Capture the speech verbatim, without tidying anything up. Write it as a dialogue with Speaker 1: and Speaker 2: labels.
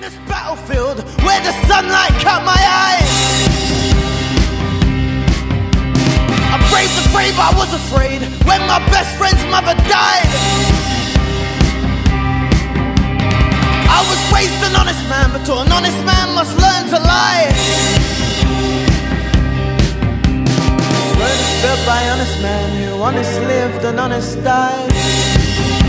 Speaker 1: this battlefield where the sunlight cut my eyes. I braved the brave, I was afraid when my best friend's mother died. I was raised an honest man, but to an honest man must learn to lie. This word is built by honest men who honest lived and honest died.